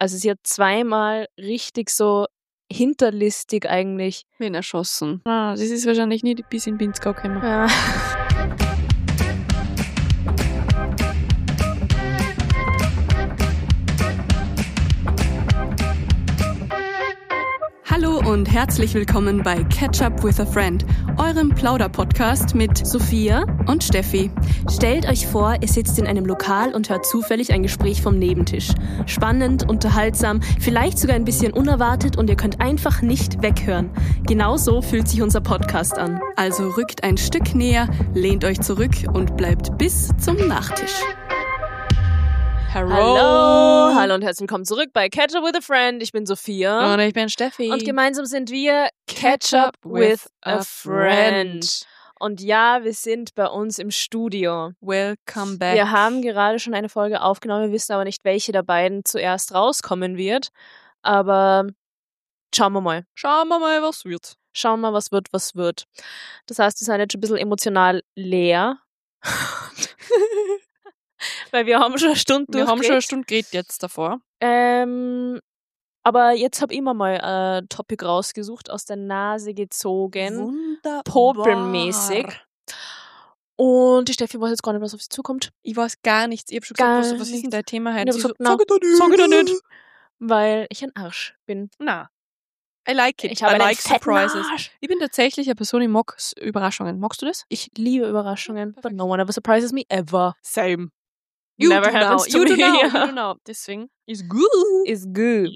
Also sie hat zweimal richtig so hinterlistig eigentlich. Wen erschossen. Ah, das ist wahrscheinlich nie bis in Pinzgau gekommen. Ja. Hallo und herzlich willkommen bei Catch Up with a Friend, eurem Plauder-Podcast mit Sophia und Steffi. Stellt euch vor, ihr sitzt in einem Lokal und hört zufällig ein Gespräch vom Nebentisch. Spannend, unterhaltsam, vielleicht sogar ein bisschen unerwartet und ihr könnt einfach nicht weghören. Genauso fühlt sich unser Podcast an. Also rückt ein Stück näher, lehnt euch zurück und bleibt bis zum Nachtisch. Hallo und herzlich willkommen zurück bei Catch Up with a Friend. Ich bin Sophia. Und ich bin Steffi. Und gemeinsam sind wir Catch Up with a Friend. Und ja, wir sind bei uns im Studio. Welcome back. Wir haben gerade schon eine Folge aufgenommen, wir wissen aber nicht, welche der beiden zuerst rauskommen wird. Aber schauen wir mal. Schauen wir mal, was wird. Schauen wir mal, was wird. Das heißt, wir sind jetzt schon ein bisschen emotional leer. Weil wir haben schon eine Stunde Wir haben schon eine Stunde geredet jetzt davor. Aber jetzt habe ich mir mal ein Topic rausgesucht, aus der Nase gezogen. Wunderbar. Popelmäßig. Und die Steffi weiß jetzt gar nicht, was auf sie zukommt. Ich weiß gar nichts. Ich habe schon gesagt, was ist denn dein Thema heute? Ich hab gesagt, Sag ich da nicht. Weil ich ein Arsch bin. Na. I like it. Ich habe I einen like fetten surprises. Arsch. Ich bin tatsächlich eine Person, die mag Überraschungen. Magst du das? Ich liebe Überraschungen, but no one ever surprises me ever. Same. Never happens to You me. do know. You do know. Deswegen is good. Is good.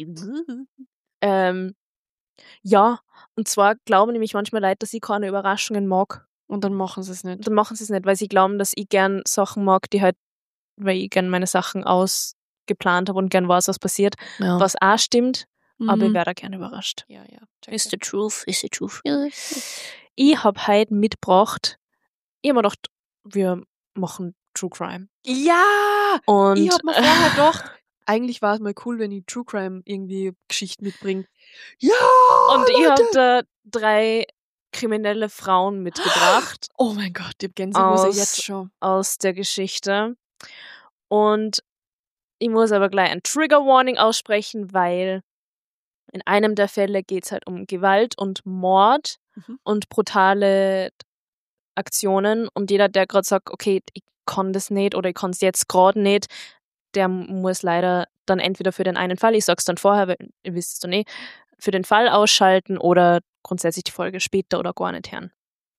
Ja, und zwar glauben nämlich manchmal Leute, dass ich keine Überraschungen mag. Und dann machen sie es nicht. Dann machen sie es nicht, weil sie glauben, dass ich gern Sachen mag, die halt, weil ich gern meine Sachen ausgeplant habe und gern weiß, was passiert. Ja. Was auch stimmt, aber ich Mhm. werde auch gern überrascht. Ja. Is the truth. Ich habe heute mitgebracht, ich habe mir gedacht, wir machen True Crime. Ja! Und Ich hab mir vorher gedacht, eigentlich war es mal cool, wenn ich True Crime irgendwie Geschichten mitbringe. Ja! und ich habe Leute! da 3 kriminelle Frauen mitgebracht Oh mein Gott, ich hab Gänsehaut Aus- jetzt schon. aus der Geschichte. Und ich muss aber gleich ein Trigger Warning aussprechen, weil in einem der Fälle geht es halt um Gewalt und Mord Mhm. und brutale Aktionen. Und jeder, der gerade sagt, okay, ich kann das nicht oder ich kann es jetzt gerade nicht, der muss leider dann entweder für den einen Fall, ich sag's dann vorher, weil ihr wisst es doch nicht, für den Fall ausschalten oder grundsätzlich die Folge später oder gar nicht hören.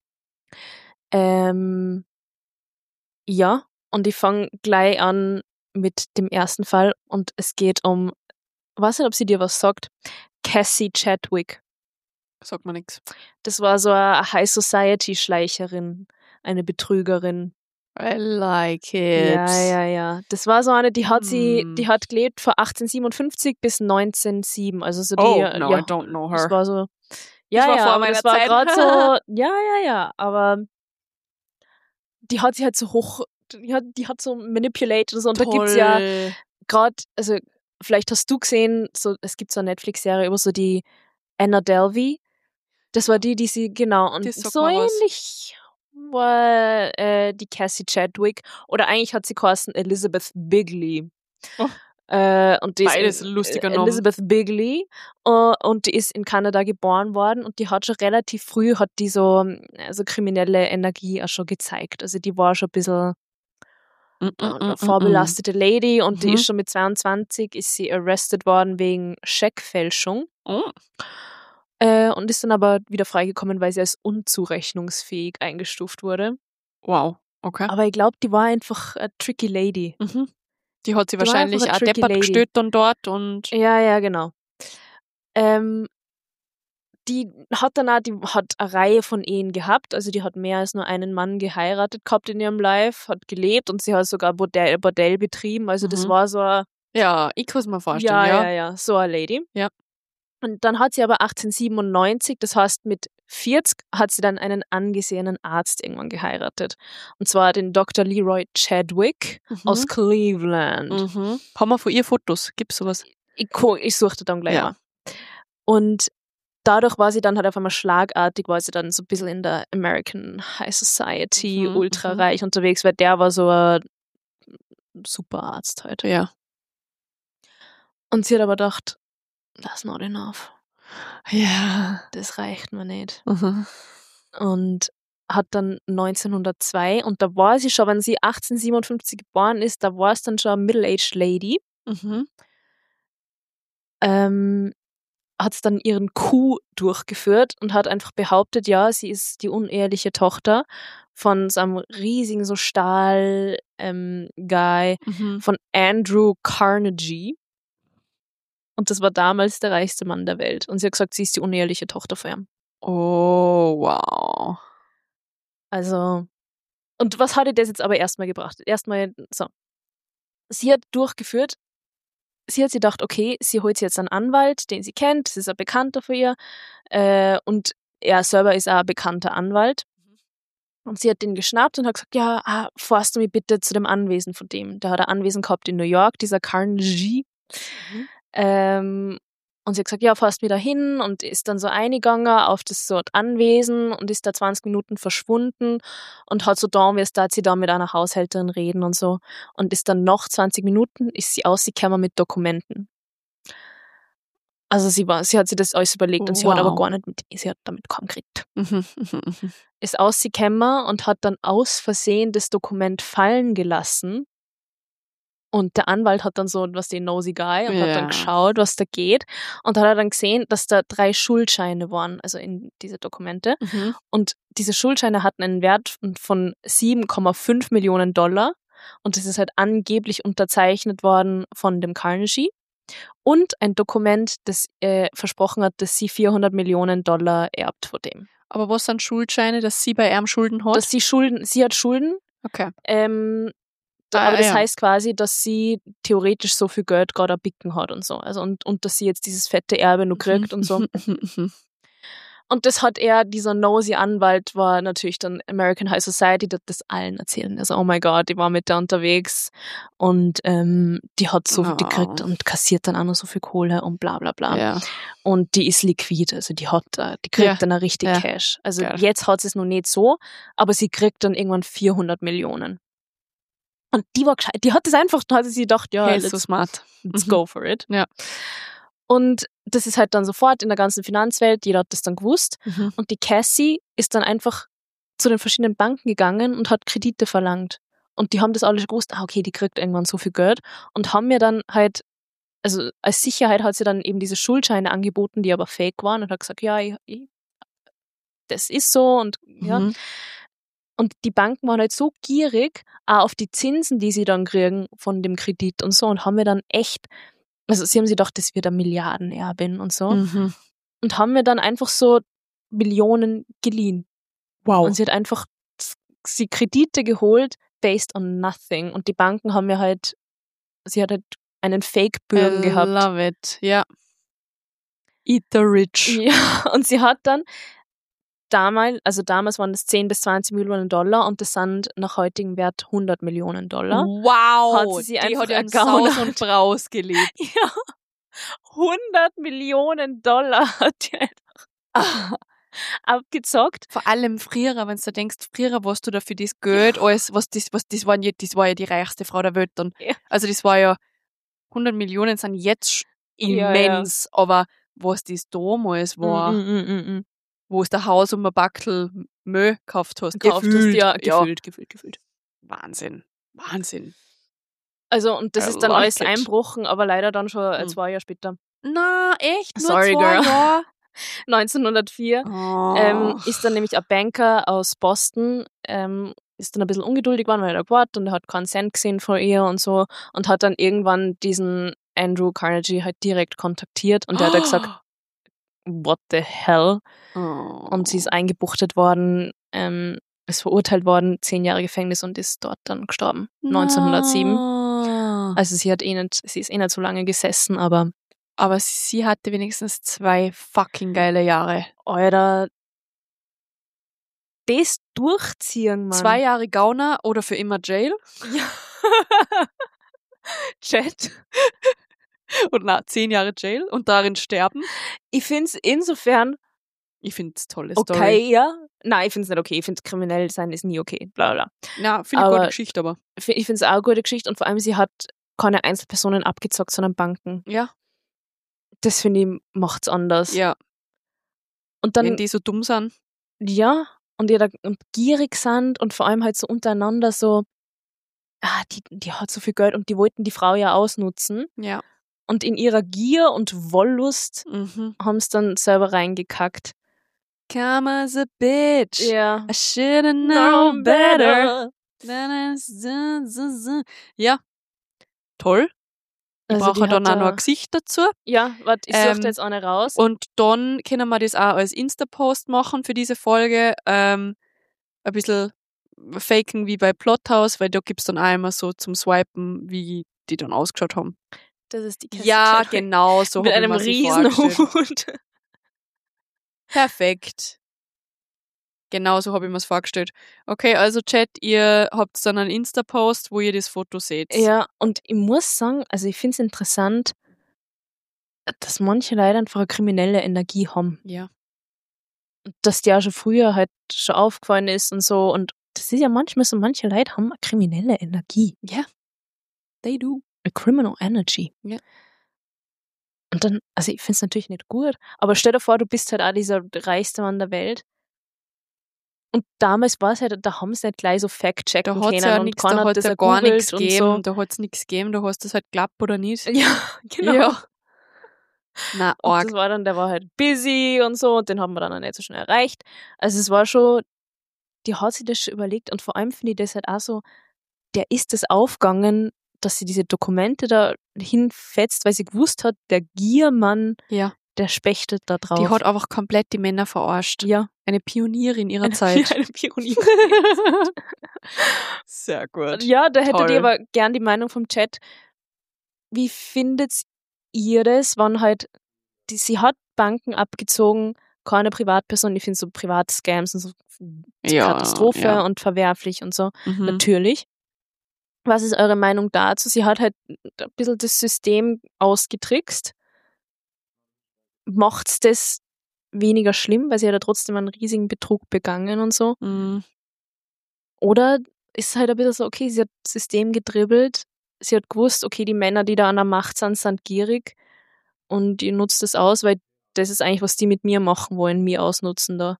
Ja, und ich fange gleich an mit dem ersten Fall und es geht um, weiß nicht, ob sie dir was sagt, Cassie Chadwick. Sagt mir nichts. Das war so eine High-Society-Schleicherin, eine Betrügerin. I like it. Ja. Das war so eine, die hat Hm. gelebt von 1857 bis 1907. Also so die, Oh, no, ja, I don't know das her. war so, Das war vor aber meiner das war Zeit. gerade so, ja, aber die hat sich halt so die hat so manipulated und so. Und da gibt's ja gerade, also vielleicht hast du gesehen, so es gibt so eine Netflix-Serie über so die Anna Delvey. Das war die sie, genau, und Das sagt so mir was. ähnlich war die Cassie Chadwick. Oder eigentlich hat sie geheißen Elizabeth Bigley. Oh. Und die Beides ist ein lustiger Name. Elizabeth Bigley und die ist in Kanada geboren worden und die hat schon relativ früh hat die so kriminelle Energie auch schon gezeigt. Also die war schon ein bisschen eine vorbelastete Lady und die Mhm. ist schon mit 22 ist sie arrested worden wegen Scheckfälschung Oh. und ist dann aber wieder freigekommen, weil sie als unzurechnungsfähig eingestuft wurde. Wow, okay. Aber ich glaube, die war einfach eine tricky Lady. Mhm. Die hat sie Die war wahrscheinlich einfach eine auch tricky deppert Lady. gestellt dann dort und Ja, genau. Die hat eine Reihe von Ehen gehabt, also die hat mehr als nur einen Mann geheiratet gehabt in ihrem Life, hat gelebt und sie hat sogar Bordell betrieben, also das Mhm. war so eine, ja, ich kann es mir vorstellen, ja. so eine Lady. Ja. Und dann hat sie aber 1897, das heißt mit 40, hat sie dann einen angesehenen Arzt irgendwann geheiratet. Und zwar den Dr. Leroy Chadwick aus Cleveland. Mhm. Haben wir von ihr Fotos? Gibt's sowas? Ich suchte dann gleich Ja. mal. Und dadurch war sie dann halt auf einmal schlagartig, war sie dann so ein bisschen in der American High Society Mhm, ultra reich unterwegs, weil der war so ein super Arzt halt. Ja. Und sie hat aber gedacht, that's not enough. Ja. Das reicht mir nicht. Mhm. Und hat dann 1902, und da war sie schon, wenn sie 1857 geboren ist, da war es dann schon eine Middle-aged Lady, Mhm. hat dann ihren Coup durchgeführt und hat einfach behauptet, ja, sie ist die uneheliche Tochter von so einem riesigen so Stahl Guy Mhm. von Andrew Carnegie. Und das war damals der reichste Mann der Welt. Und sie hat gesagt, sie ist die uneheliche Tochter von ihm. Oh, wow. Also, und was hat ihr das jetzt aber erstmal gebracht? Erstmal, so. Sie hat durchgeführt, sie hat sich gedacht, okay, sie holt sich jetzt einen Anwalt, den sie kennt, das ist ein Bekannter von ihr, und er selber ist auch ein bekannter Anwalt. Und sie hat den geschnappt und hat gesagt, ja, fahrst du mich bitte zu dem Anwesen von dem. Der hat ein Anwesen gehabt in New York, dieser Carnegie. Und sie hat gesagt, ja, fahrst mich da hin, und ist dann so eingegangen auf das so Anwesen und ist da 20 Minuten verschwunden und hat so da, wie es da, sie da mit einer Haushälterin reden und so. Und ist dann noch 20 Minuten, ist sie ausgekommen mit Dokumenten. Also sie hat sich das alles überlegt und sie hat aber gar nicht sie hat damit kaum gekriegt. Mhm. Ist ausgekommen und hat dann aus Versehen das Dokument fallen gelassen. Und der Anwalt hat dann so, was den Nosy Guy, und hat dann geschaut, was da geht. Und hat er dann gesehen, dass da 3 Schuldscheine waren, also in diese Dokumente. Mhm. Und diese Schuldscheine hatten einen Wert von $7,5 Millionen. Und das ist halt angeblich unterzeichnet worden von dem Carnegie. Und ein Dokument, das versprochen hat, dass sie $400 Millionen erbt von dem. Aber was sind Schuldscheine, dass sie bei ihm Schulden hat? Dass sie hat Schulden. Okay. Aber das heißt quasi, dass sie theoretisch so viel Geld gerade erbicken hat und so. Also und dass sie jetzt dieses fette Erbe nur kriegt und so. Und das hat dieser nosy Anwalt, war natürlich dann American High Society, die das allen erzählen. Also, oh my God, die war mit der unterwegs und die hat so viel gekriegt und kassiert dann auch noch so viel Kohle und bla bla bla. Ja. Und die ist liquid, also die kriegt dann auch richtig Cash. Also jetzt hat sie es noch nicht so, aber sie kriegt dann irgendwann 400 Millionen. Und die war gescheit, die hat das einfach, da hat sie sich gedacht, ja, so smart. Let's go for it. Ja. Und das ist halt dann sofort in der ganzen Finanzwelt, jeder hat das dann gewusst. Mhm. Und die Cassie ist dann einfach zu den verschiedenen Banken gegangen und hat Kredite verlangt. Und die haben das alle gewusst, okay, die kriegt irgendwann so viel Geld. Und haben mir dann halt, also als Sicherheit hat sie dann eben diese Schuldscheine angeboten, die aber fake waren, und hat gesagt, ja, das ist so, und ja. Mhm. Und die Banken waren halt so gierig, auch auf die Zinsen, die sie dann kriegen von dem Kredit und so, und haben mir dann echt, also sie haben sich gedacht, das wird eine Milliardenerbin und so, und haben mir dann einfach so Millionen geliehen. Wow. Und sie hat einfach Kredite geholt, based on nothing. Und die Banken haben mir halt, sie hat halt einen Fake-Bürgen gehabt. Love it, ja. Eat the rich. Ja, und sie hat dann damals waren das 10 bis 20 Millionen Dollar, und das sind nach heutigem Wert 100 Millionen Dollar. Wow, hat sie die einfach hat ja in Saus und Braus gelebt. Ja, 100 Millionen Dollar hat die einfach abgezockt. Vor allem früher, wenn du denkst, früher warst du da für das Geld, alles, das war ja die reichste Frau der Welt dann. Ja. Also das war ja, 100 Millionen sind jetzt immens, aber was das damals war, wo es der Haus um ein Backel Müll gekauft hast. Gefühlt. Wahnsinn. Also, und das ist dann alles einbrochen, aber leider dann schon 2 Jahre später. Na, echt? Nur Sorry, 2 girl. Jahre? 1904 ist dann nämlich ein Banker aus Boston, ist dann ein bisschen ungeduldig geworden, weil er da gewartet, und er hat keinen Cent gesehen von ihr und so, und hat dann irgendwann diesen Andrew Carnegie halt direkt kontaktiert, und der hat gesagt, what the hell? Und sie ist eingebuchtet worden, ist verurteilt worden, 10 Jahre Gefängnis, und ist dort dann gestorben, 1907. Also sie ist nicht so lange gesessen, aber sie hatte wenigstens 2 fucking geile Jahre. Alter, das durchziehen, Mann. 2 Jahre Gauner oder für immer Jail? Ja. Chat. Und 10 Jahre Jail und darin sterben. Ich find's insofern, ich find's tolle okay, Story. Ja. Nein, ich find's nicht okay. Ich finde, kriminell sein ist nie okay. Bla bla. Na, finde ich eine gute Geschichte, aber. Ich find's auch eine gute Geschichte, und vor allem, sie hat keine Einzelpersonen abgezockt, sondern Banken. Ja. Das finde ich, macht's anders. Ja, Und dann, wenn die so dumm sind. ja, und die da und gierig sind und vor allem halt so untereinander so, die hat so viel Geld und die wollten die Frau ja ausnutzen. Ja. Und in ihrer Gier und Wollust Mhm. haben es dann selber reingekackt. Come as a bitch. Ja. I should've known better. Ja. Toll. Ich Also die brauche dann hat auch noch da- ein Gesicht dazu. Ja, warte, ich suche Ähm, da jetzt eine raus. Und dann können wir das auch als Insta-Post machen für diese Folge. Ein bisschen faken wie bei Plothouse, weil da gibt's dann auch immer so zum Swipen, wie die dann ausgeschaut haben. Das ist die Cassie Ja, Chadwick genau, so mit hab ich einem mir sie riesen vorgestellt. Hut. Perfekt. Genau so habe ich mir es vorgestellt. Okay, also Chat, ihr habt dann einen Insta-Post, wo ihr das Foto seht. Ja, und ich muss sagen, also ich finde es interessant, dass manche Leute einfach eine kriminelle Energie haben. Ja. Und dass die auch schon früher halt schon aufgefallen ist und so. Und das ist ja manchmal so, manche Leute haben eine kriminelle Energie. Ja. They do. A criminal energy. Ja. Und dann, also ich finde es natürlich nicht gut, aber stell dir vor, du bist halt auch dieser reichste Mann der Welt. Und damals war es halt, da haben sie nicht gleich so Fact-checken Da hat's können ja und nichts, keiner da hat hat's das ja gar gegoogelt nichts und gegeben. so. Da hat's nichts gegeben, da hast du es halt geklappt oder nicht. Ja, genau. Ja. Na, Und arg. das war dann, der war halt busy und so und den haben wir dann auch nicht so schnell erreicht. Also es war schon, die hat sich das schon überlegt und vor allem finde ich das halt auch so, der ist das aufgegangen, dass sie diese Dokumente da hinfetzt, weil sie gewusst hat, der Giermann, Ja. der spechtet da drauf. Die hat einfach komplett die Männer verarscht. ja. Eine Pionierin ihrer Zeit. Eine Pionierin. Sehr gut. Ja, da hättet Toll. ihr aber gern die Meinung vom Chat. Wie findet ihr das, wenn halt, sie hat Banken abgezogen, keine Privatperson, ich finde so Privatscams und so Ja, Katastrophe ja. und verwerflich und so. Mhm. Natürlich. Was ist eure Meinung dazu? Sie hat halt ein bisschen das System ausgetrickst. Macht's das weniger schlimm, weil sie hat ja trotzdem einen riesigen Betrug begangen und so? Mhm. Oder ist es halt ein bisschen so, okay, sie hat das System gedribbelt, sie hat gewusst, okay, die Männer, die da an der Macht sind gierig und die nutzt das aus, weil das ist eigentlich, was die mit mir machen wollen, mir ausnutzen da.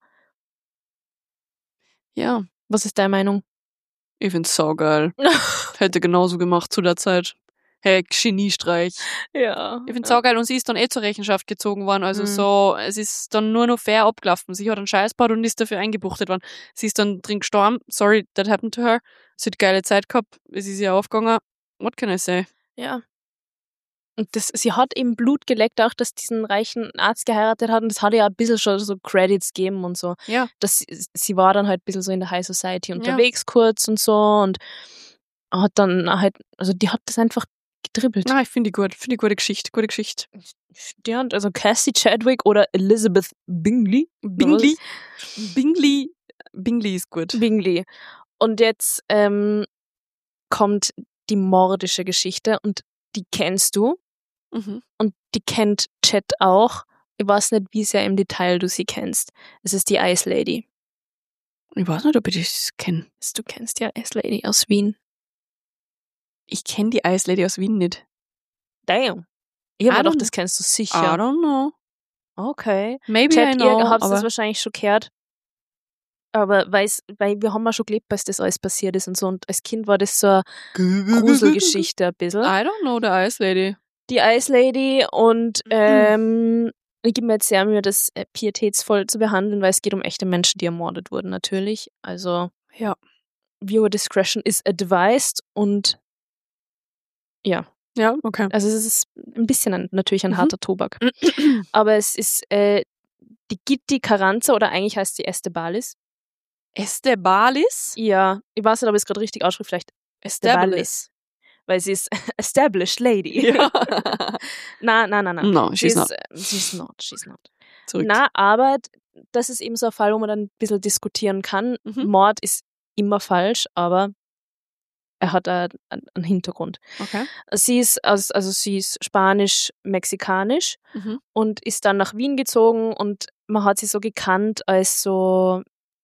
Ja, Was ist deine Meinung? ich find's saugeil. Hätte genauso gemacht zu der Zeit. Hey, Geniestreich. Ja. Ich find's saugeil und sie ist dann zur Rechenschaft gezogen worden. Also so, es ist dann nur noch fair abgelaufen. Sie hat einen Scheiß gebaut und ist dafür eingebuchtet worden. Sie ist dann drin gestorben. Sorry, that happened to her. Sie hat geile Zeit gehabt. Es ist ihr aufgegangen. What can I say? Ja. Und sie hat eben Blut geleckt, auch dass diesen reichen Arzt geheiratet hat und das hat ja ein bisschen schon so Credits gegeben und so. Ja. Sie war dann halt ein bisschen so in der High Society unterwegs kurz und so und hat dann halt, also die hat das einfach gedribbelt. Na, ich finde die gut. Finde die gute Geschichte. Gute Geschichte. Ja, und also Cassie Chadwick oder Elizabeth Bingley. Bingley. Bingley ist gut. Bingley. Und jetzt kommt die mordische Geschichte und die kennst du Mhm. und die kennt Chat auch. Ich weiß nicht, wie sehr im Detail du sie kennst. Es ist die Ice Lady. Ich weiß nicht, ob ich das kenne. Du kennst die Ice Lady aus Wien. Ich kenne die Ice Lady aus Wien nicht. Damn. Ich habe I mir gedacht, don't- das kennst du I sicher. don't know. Okay. Maybe I Chat, know, ihr habt aber das wahrscheinlich schon gehört. Aber weil wir haben ja schon gelebt, als das alles passiert ist und so. Und als Kind war das so eine Gruselgeschichte ein bisschen. I don't know the Ice Lady. Die Ice Lady und ich gebe mir jetzt sehr Mühe, das pietätsvoll zu behandeln, weil es geht um echte Menschen, die ermordet wurden natürlich. Also Ja. Viewer Discretion is advised und ja, Ja, okay. also es ist ein bisschen natürlich ein Mhm. harter Tobak. Aber es ist die Gitti Carranza oder eigentlich heißt sie Estebalis. Estebalis? Ja, ich weiß nicht, ob ich es gerade richtig ausspreche, vielleicht Estebalis. Weil sie ist established lady. Ja. Nein. No, she's not. She's not. Zurück. Na, aber das ist eben so ein Fall, wo man dann ein bisschen diskutieren kann. Mhm. Mord ist immer falsch, aber er hat einen Hintergrund. Okay. Sie ist spanisch-mexikanisch Mhm. und ist dann nach Wien gezogen und man hat sie so gekannt als so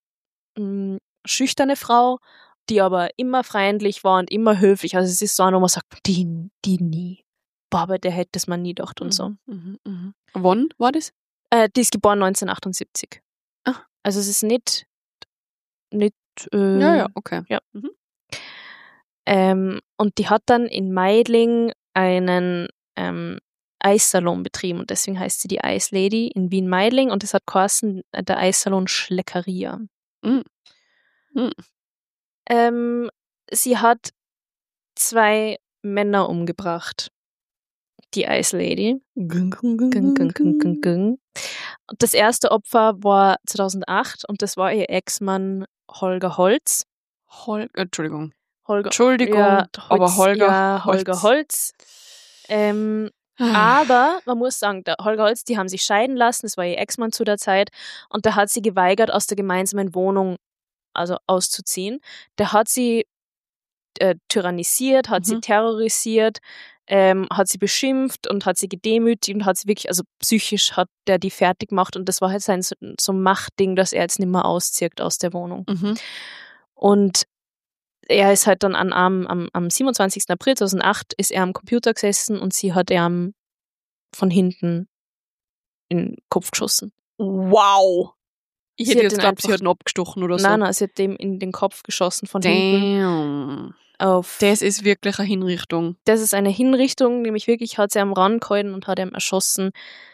schüchterne Frau, die aber immer freundlich war und immer höflich. Also es ist so eine, wo man sagt, die nie. boah, aber der hätte es mir nie gedacht und so. Wann war das? Die ist geboren 1978. Ah. Also es ist nicht Ja, okay. Ja. Und die hat dann in Meidling einen Eissalon betrieben und deswegen heißt sie die Ice Lady in Wien-Meidling und das hat geheißen der Eissalon Schleckeria. Sie hat 2 Männer umgebracht. Die Ice Lady. Das erste Opfer war 2008 und das war ihr Ex-Mann Holger Holz. Entschuldigung. Ja, aber Holger Holz. Aber man muss sagen, der Holger Holz, die haben sich scheiden lassen, das war ihr Ex-Mann zu der Zeit und der hat sie geweigert, aus der gemeinsamen Wohnung auszuziehen. Der hat sie tyrannisiert, hat sie terrorisiert, hat sie beschimpft und hat sie gedemütigt und hat sie wirklich, also psychisch hat der die fertig gemacht und das war halt sein so Machtding, dass er jetzt nicht mehr auszieht aus der Wohnung. Und er ist halt dann am 27. April 2008 ist er am Computer gesessen und sie hat ihm von hinten in den Kopf geschossen. Wow! Ich hätte jetzt geglaubt, sie hat ihn abgestochen oder so. Nein, sie hat dem in den Kopf geschossen von hinten. Das ist wirklich eine Hinrichtung. Das ist eine Hinrichtung, nämlich wirklich hat sie am Rand gehalten und hat ihn erschossen,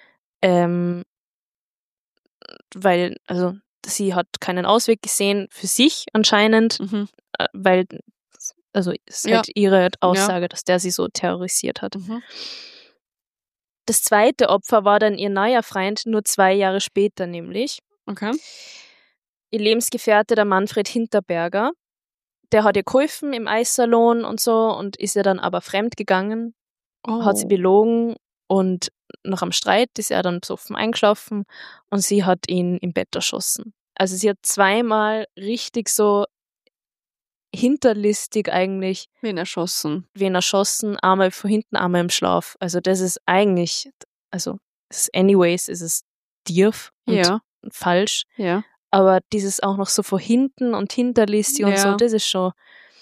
weil, also sie hat keinen Ausweg gesehen für sich anscheinend, weil, also es ist halt ihre Aussage, dass der sie so terrorisiert hat. Das zweite Opfer war dann ihr neuer Freund, nur 2 Jahre später nämlich. Okay. Ihr Lebensgefährte, der Manfred Hinterberger, der hat ihr geholfen im Eissalon und so und ist ihr dann aber fremd gegangen, hat sie belogen und nach einem Streit ist er dann besoffen eingeschlafen und sie hat ihn im Bett erschossen. Also sie hat 2-mal richtig so hinterlistig eigentlich Wen erschossen, einmal von hinten, einmal im Schlaf. Also das ist eigentlich, also anyways ist es tief und falsch. Ja. Aber dieses auch noch so von hinten und hinterlistig und so, das ist schon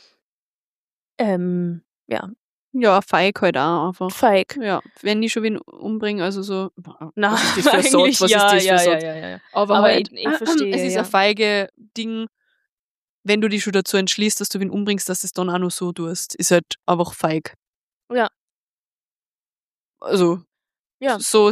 Ja, feig halt auch einfach. Feig. Ja, wenn die schon wen umbringen, also so. Na, was ist das für ein Satz? Was ist das für ein Satz? Ja. Aber halt, ich verstehe. es ist ein feige Ding, wenn du dich schon dazu entschließt, dass du wen umbringst, dass du es dann auch noch so tust. Ist halt einfach feig. Ja. Also, ja. So,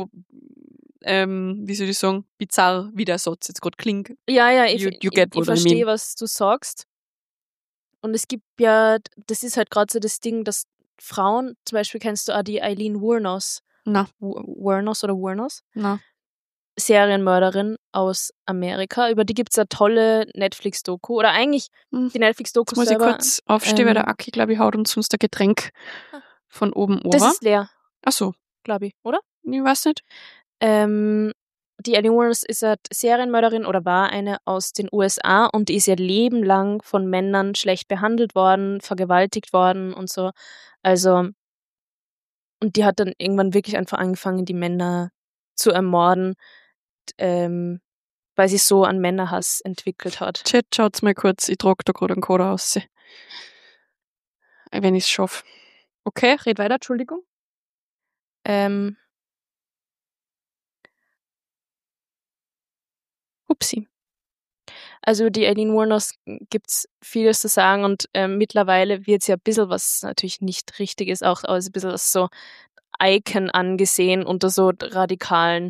wie soll ich sagen, bizarr, wie der Satz jetzt gerade klingt. Ja, ich I verstehe, mean. was du sagst. Und es gibt ja, das ist halt gerade so das Ding, dass Frauen, zum Beispiel kennst du auch die Eileen Wuornos. Na. Wuornos? Na. Serienmörderin aus Amerika. Über die gibt es eine tolle Netflix-Doku. Oder eigentlich die Netflix-Doku selber. Muss ich kurz aufstehen, weil der Aki, glaube ich, haut uns sonst ein Getränk von oben over. Das ist leer. Ach so. Glaube ich, oder? Ich weiß nicht. Die Eileen Wuornos ist eine Serienmörderin oder war eine aus den USA und die ist ihr Leben lang von Männern schlecht behandelt worden, vergewaltigt worden und so. Also, und die hat dann irgendwann wirklich einfach angefangen, die Männer zu ermorden, weil sie so einen Männerhass entwickelt hat. Chat, schaut's mal kurz, ich trage da gerade einen Code aus. Wenn ich es schaffe. Okay, red weiter, Entschuldigung. Upsi. Also die Eileen Wuornos gibt's vieles zu sagen und mittlerweile wird sie ein bisschen, was natürlich nicht richtig ist, auch ein bisschen als so Icon angesehen unter so radikalen.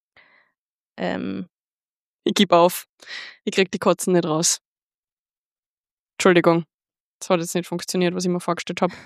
Ich gebe auf. Ich krieg die Kotzen nicht raus. Entschuldigung. Das hat jetzt nicht funktioniert, was ich mir vorgestellt habe.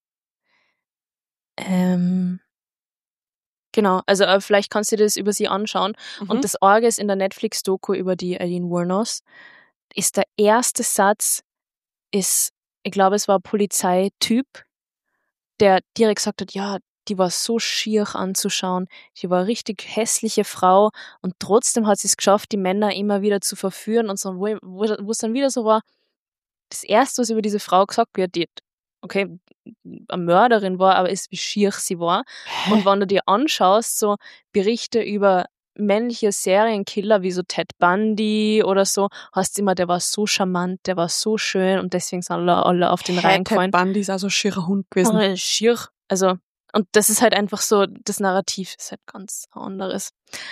Genau, also vielleicht kannst du dir das über sie anschauen. Und das Orge ist in der Netflix-Doku über die Eileen Wuornos. Ist der erste Satz, ich glaube, es war ein Polizeityp, der direkt gesagt hat, ja, die war so schier anzuschauen. Die war eine richtig hässliche Frau und trotzdem hat sie es geschafft, die Männer immer wieder zu verführen und so, wo es dann wieder so war, das Erste, was über diese Frau gesagt wird, die, okay, eine Mörderin war, aber ist, wie schier sie war. Und wenn du dir anschaust, so Berichte über männliche Serienkiller wie so Ted Bundy oder so, hast du immer, der war so charmant, der war so schön und deswegen sind alle auf den reingefallen. Ted Bundy ist auch so ein schierer Hund gewesen. Schier, also Und das ist halt einfach so, das Narrativ ist halt ganz anderes.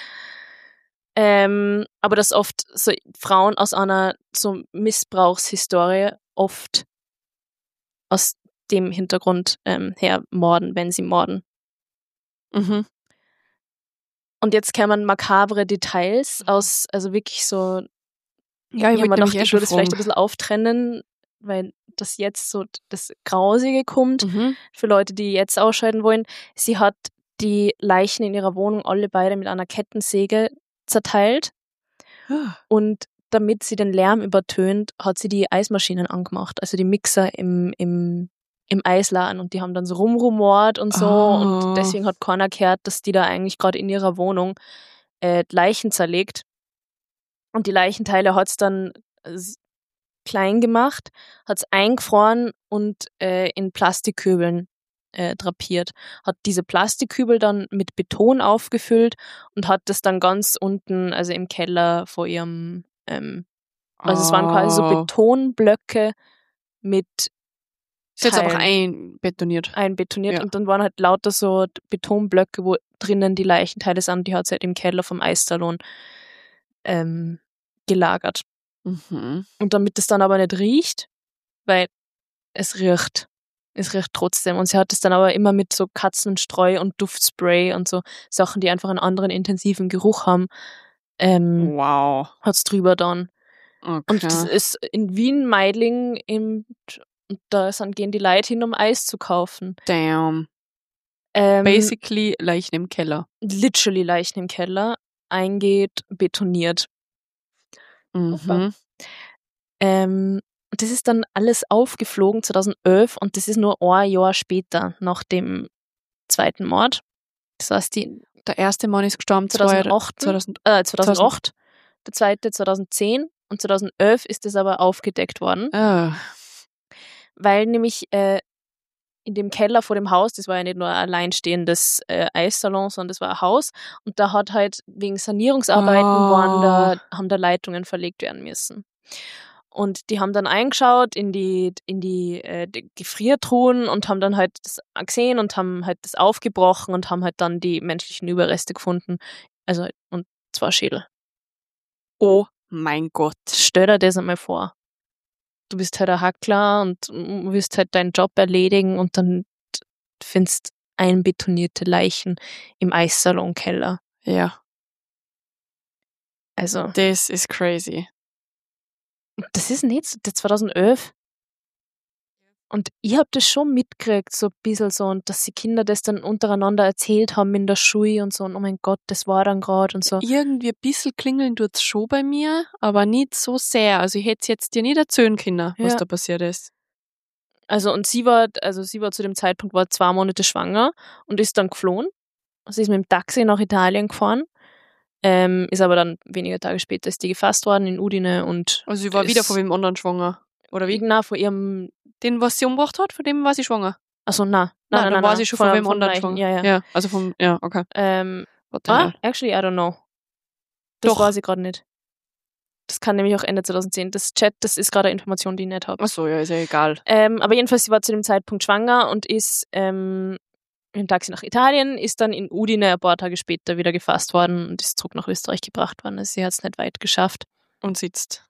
Aber dass oft so Frauen aus einer so Missbrauchshistorie oft aus dem Hintergrund her morden, wenn sie morden. Mhm. Und jetzt kämen makabre Details aus, also wirklich so, Ja, ich habe mir gedacht, nämlich ich würde das vielleicht ein bisschen auftrennen, weil das jetzt so das Grausige kommt für Leute, die jetzt ausscheiden wollen. Sie hat die Leichen in ihrer Wohnung alle beide mit einer Kettensäge zerteilt und damit sie den Lärm übertönt, hat sie die Eismaschinen angemacht, also die Mixer im Eisladen, und die haben dann so rumrumort und so und deswegen hat keiner gehört, dass die da eigentlich gerade in ihrer Wohnung Leichen zerlegt. Und die Leichenteile hat es dann klein gemacht, hat es eingefroren und in Plastikkübeln drapiert. Hat diese Plastikkübel dann mit Beton aufgefüllt und hat das dann ganz unten, also im Keller vor ihrem, also es waren quasi so Betonblöcke mit ist jetzt einfach Teilen. einbetoniert. Und dann waren halt lauter so Betonblöcke, wo drinnen die Leichenteile sind, die hat sie halt im Keller vom Eissalon gelagert. Mhm. Und damit es dann aber nicht riecht, weil es riecht trotzdem. Und sie hat es dann aber immer mit so Katzenstreu und Duftspray und so Sachen, die einfach einen anderen intensiven Geruch haben, Wow. hat es drüber dann. Okay. Und das ist in Wien, Meidling, und da gehen die Leute hin, um Eis zu kaufen. Damn. Basically Leichen im Keller. Literally Leichen im Keller. Eingeht, betoniert. Mhm. Das ist dann alles aufgeflogen 2011 und das ist nur ein Jahr später nach dem zweiten Mord. Das heißt, der erste Mann ist gestorben 2008. Der zweite 2010 und 2011 ist das aber aufgedeckt worden. Weil nämlich in dem Keller vor dem Haus, das war ja nicht nur ein alleinstehendes Eissalon, sondern das war ein Haus, und da hat halt wegen Sanierungsarbeiten haben da Leitungen verlegt werden müssen. Und die haben dann eingeschaut in die Gefriertruhen und haben dann halt das gesehen und haben halt das aufgebrochen und haben halt dann die menschlichen Überreste gefunden. Also, und zwar Schädel. Oh mein Gott. Stell dir das einmal vor. Du bist halt ein Hackler und willst halt deinen Job erledigen und dann findest einbetonierte Leichen im Eissalonkeller. Ja. Also. Das ist crazy. Das ist nicht das 2011. Und ich hab das schon mitgekriegt, so ein bisschen so, und dass die Kinder das dann untereinander erzählt haben in der Schule und so, und oh mein Gott, das war dann gerade und so. Irgendwie ein bisschen klingeln tut's schon bei mir, aber nicht so sehr. Also ich hätte es jetzt dir nicht erzählen können, was da passiert ist. Also und sie war zu dem Zeitpunkt 2 Monate schwanger und ist dann geflohen. Sie ist mit dem Taxi nach Italien gefahren. Ist aber dann wenige Tage später ist die gefasst worden in Udine und. Also sie war wieder von wem anderen schwanger? Oder wie? Na, von ihrem. Den, was sie umgebracht hat, von dem war sie schwanger? Achso, nein, dann war sie schon von wem anderen schwanger. Ja. Also okay. Actually, I don't know. Das war sie gerade nicht. Das kann nämlich auch Ende 2010. Das ist gerade eine Information, die ich nicht habe. Achso, ja, ist ja egal. Aber jedenfalls, sie war zu dem Zeitpunkt schwanger und ist mit dem Taxi nach Italien, ist dann in Udine ein paar Tage später wieder gefasst worden und ist zurück nach Österreich gebracht worden. Also sie hat es nicht weit geschafft. Und sitzt.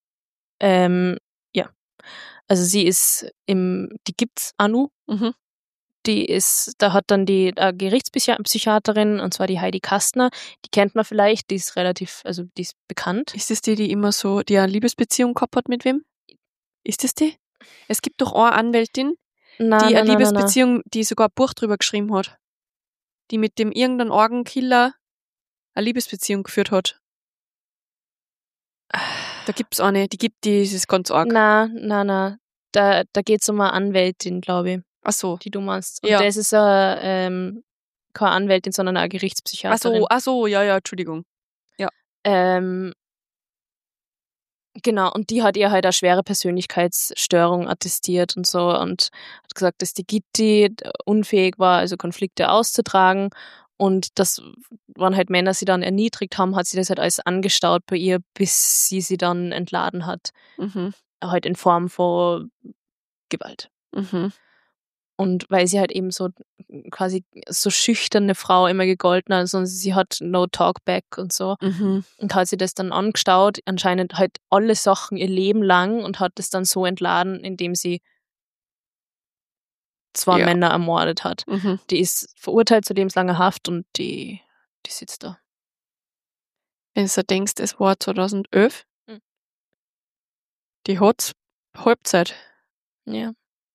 Ja. Also sie ist die gibt's Anu. Mhm. Da hat dann die Gerichtspsychiaterin, und zwar die Heidi Kastner, die kennt man vielleicht, die ist die ist bekannt. Ist das die immer so, die eine Liebesbeziehung gehabt hat mit wem? Ist das die? Es gibt doch eine Anwältin, die eine Liebesbeziehung, die sogar ein Buch drüber geschrieben hat. Die mit dem irgendeinen Orgenkiller eine Liebesbeziehung geführt hat. Da gibt's eine, die ist ganz arg. Na. Da geht's um eine Anwältin, glaube ich. Ach so. Die du meinst. Und das ist keine Anwältin, sondern eine Gerichtspsychiaterin. Ach so, ja, Entschuldigung. Ja. Genau, und die hat ihr halt eine schwere Persönlichkeitsstörung attestiert und so und hat gesagt, dass die Gitti unfähig war, also Konflikte auszutragen, und das waren halt Männer, sie dann erniedrigt haben, hat sie das halt alles angestaut bei ihr, bis sie dann entladen hat. Mhm. Halt in Form von Gewalt. Mhm. Und weil sie halt eben so quasi so schüchterne Frau immer gegolten hat, also sie hat no talk back und so. Und hat sie das dann angestaut, anscheinend halt alle Sachen ihr Leben lang und hat das dann so entladen, indem sie 2 Männer ermordet hat. Die ist verurteilt zu lebenslanger Haft und die sitzt da. Wenn du denkst, es war 2011, die hat's Halbzeit. Ja.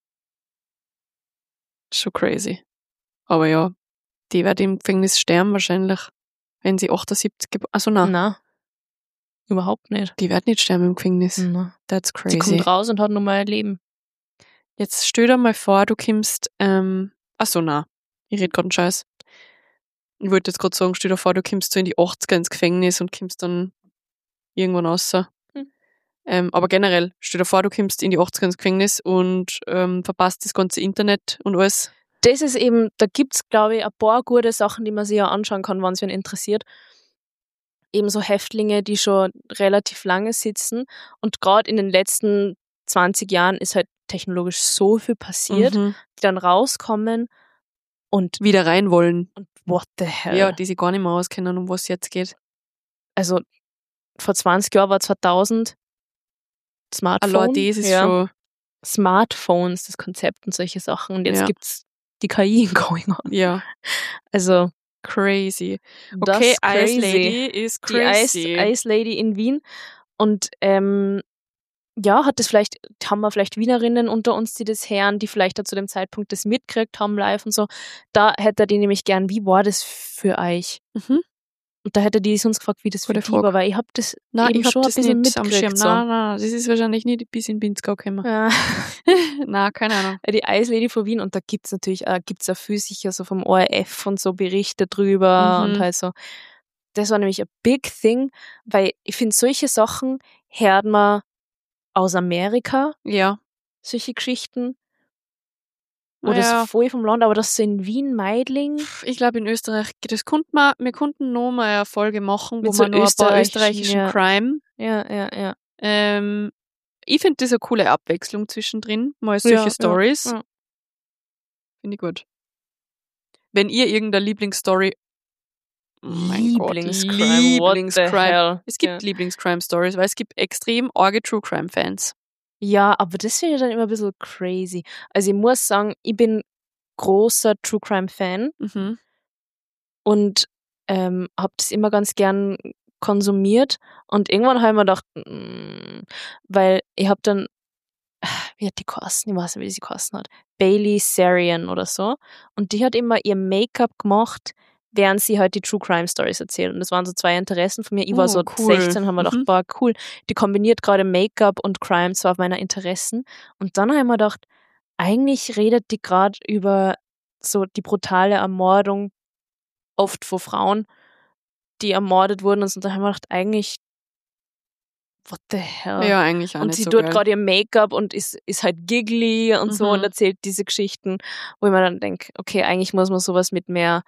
Schon crazy. Aber ja, die wird im Gefängnis sterben wahrscheinlich, wenn sie 78 also nein. Überhaupt nicht. Die wird nicht sterben im Gefängnis. Na. That's crazy. Sie kommt raus und hat nochmal ein Leben. Jetzt stell dir mal vor, du kommst, nein. Ich red grad einen Scheiß. Ich wollte jetzt gerade sagen, stell dir vor, du kommst so in die 80er ins Gefängnis und kommst dann irgendwann raus. Aber generell, stell dir vor, du kommst in die 80er ins Gefängnis und verpasst das ganze Internet und alles. Das ist eben, da gibt's, glaube ich, ein paar gute Sachen, die man sich ja anschauen kann, wenn es wen interessiert. Eben so Häftlinge, die schon relativ lange sitzen. Und gerade in den letzten 20 Jahren ist halt technologisch so viel passiert, die dann rauskommen und wieder rein wollen. Und what the hell? Ja, die sich gar nicht mehr auskennen, um was es jetzt geht. Also vor 20 Jahren war 2000 Smartphone. Allein das ist schon... Smartphones, das Konzept und solche Sachen. Und jetzt gibt's die KI going on. Ja. Also crazy. Okay, crazy. Ice Lady ist crazy. Die Ice Lady in Wien. Und haben wir vielleicht Wienerinnen unter uns, die das hören, die vielleicht da zu dem Zeitpunkt das mitgekriegt haben live und so. Da hätte die nämlich gern, wie war das für euch? Und da hätte die uns gefragt, wie das für die war, weil ich hab das eben schon ein bisschen mitgekriegt. So. Nein, das ist wahrscheinlich nicht bis in Pinzgau gekommen. Ja. Nein, keine Ahnung. Die Ice Lady von Wien, und da gibt's natürlich auch viel sicher so vom ORF und so Berichte drüber und halt so. Das war nämlich a big thing, weil ich finde, solche Sachen hört man aus Amerika. Ja. Solche Geschichten. Oder so voll vom Land, aber das so in Wien, Meidling. Ich glaube, in Österreich geht es. Wir konnten noch mal eine Folge machen, wo man noch ein paar österreichischen Crime. Ja. Ich finde das eine coole Abwechslung zwischendrin. Mal solche Stories. Ja. Finde ich gut. Wenn ihr irgendeine Lieblingsstory... Lieblingscrime. Es gibt Lieblingscrime-Stories, weil es gibt extrem arge True-Crime-Fans. Ja, aber das finde ich dann immer ein bisschen crazy. Also ich muss sagen, ich bin großer True-Crime-Fan und habe das immer ganz gern konsumiert. Und irgendwann habe ich mir gedacht, weil ich habe dann, wie hat die geheißen? Ich weiß nicht, wie sie geheißen hat. Bailey Sarian oder so. Und die hat immer ihr Make-up gemacht, während sie halt die True Crime Stories erzählt. Und das waren so 2 Interessen von mir. Ich war so cool. 16, haben wir gedacht, boah, cool. Die kombiniert gerade Make-up und Crime zwar auf meiner Interessen. Und dann habe ich mir gedacht, eigentlich redet die gerade über so die brutale Ermordung oft von Frauen, die ermordet wurden. Und dann haben wir gedacht, eigentlich, what the hell? Ja, eigentlich auch und nicht sie so tut geil. gerade ihr Make-up und ist halt giggly und so und erzählt diese Geschichten, wo ich mir dann denke, okay, eigentlich muss man sowas mit mehr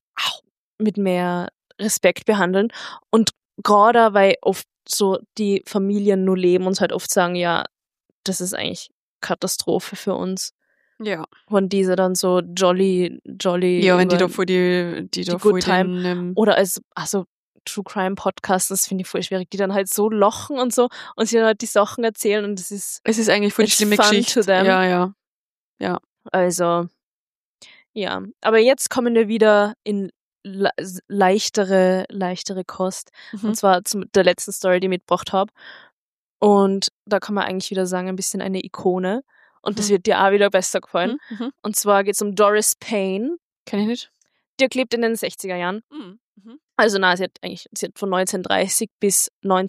Respekt behandeln. Und gerade, weil oft so die Familien nur leben und halt oft sagen, ja, das ist eigentlich Katastrophe für uns. Ja. Und diese dann so jolly. Ja, wenn die da vor die Good Time. Oder also True Crime Podcasts, das finde ich voll schwierig, die dann halt so lochen und so und sie dann halt die Sachen erzählen und es ist eigentlich voll die schlimme Geschichte. Ja. Also, ja. Aber jetzt kommen wir wieder in leichtere Kost. Und zwar zu der letzten Story, die ich mitgebracht habe. Und da kann man eigentlich wieder sagen, ein bisschen eine Ikone. Und das wird dir auch wieder besser gefallen. Und zwar geht es um Doris Payne. Kenn ich nicht. Die hat gelebt in den 60er Jahren. Also sie hat von 1930 bis